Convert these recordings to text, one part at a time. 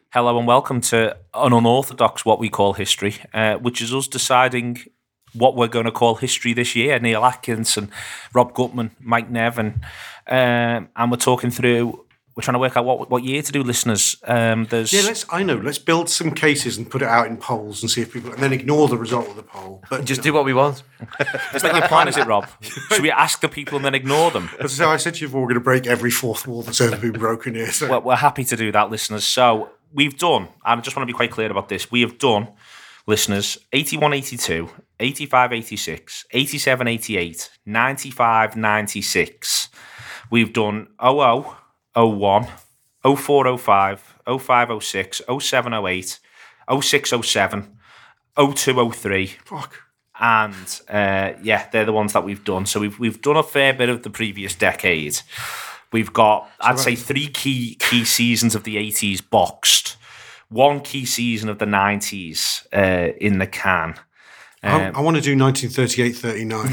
Hello and welcome to an unorthodox what we call history, which is us deciding what we're going to call history this year. Neil Atkinson, Rob Gutman, Mike Nevin, and we're talking through. We're trying to work out what year to do, listeners. Let's build some cases and put it out in polls and see if people, and then ignore the result of the poll. But just do what we want. Is that your plan, is it, Rob? Should we ask the people and then ignore them? That's how I said to you, we're going to break every fourth wall that's ever been broken here. So. Well, we're happy to do that, listeners. So we've done, and I just want to be quite clear about this, we have done, listeners, 81-82, 85-86, 87-88, 95-96. We've done 00, 01, 04, 05, 05, 06, 07, 08, 06, 07, 02, 03. Fuck. And they're the ones that we've done. So we've done a fair bit of the previous decade. We've got, I'd say, 3 key seasons of the 80s boxed, 1 key season of the 90s in the can. I want to do 1938-39.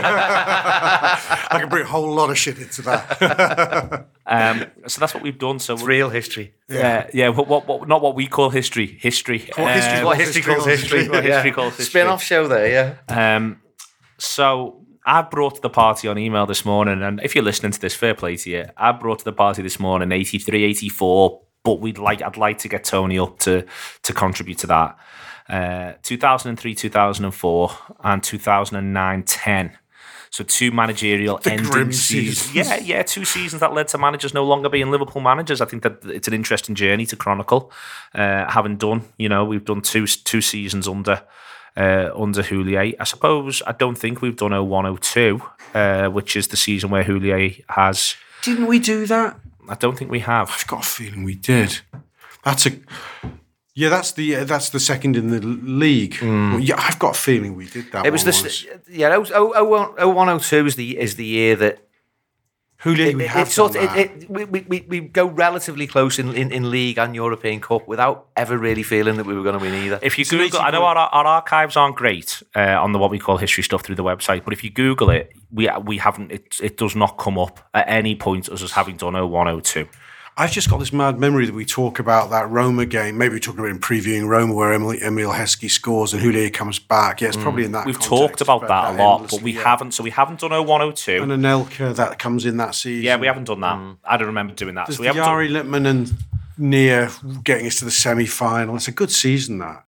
I can bring a whole lot of shit into that. So that's what we've done. So it's real history. Yeah. What not what we call history. History. What history calls history. What history calls history. Spin-off show there, yeah. So I brought to the party on email this morning, and if you're listening to this, fair play to you. I brought to the party this morning 83, 84, but I'd like to get Tony up to contribute to that. 2003, 2004, and 2009-10. So 2 managerial ending seasons. Yeah, 2 seasons that led to managers no longer being Liverpool managers. I think that it's an interesting journey to chronicle. Having done, we've done two seasons under Houllier. I don't think we've done 01-02, which is the season where Houllier has. Didn't we do that? I don't think we have. I've got a feeling we did. That's the second in the league. Well, yeah, I've got a feeling we did that. It was 01-02 is the year that Houllier. We go relatively close in league and European Cup without ever really feeling that we were going to win either. If you Google, I know our archives aren't great on the what we call history stuff through the website, but if you Google it, we haven't. It does not come up at any point as us having done 01-02. I've just got this mad memory that we talk about that Roma game. Maybe we're talking about in previewing Roma where Emil Heskey scores and Houllier comes back. Yeah, it's probably in that We've context, talked about that a lot, but we haven't. So we haven't done 01-02. And Anelka that comes in that season. Yeah, we haven't done that. I don't remember doing that. There's so we haven't Jari Lippmann and Nia getting us to the semi-final. It's a good season, that.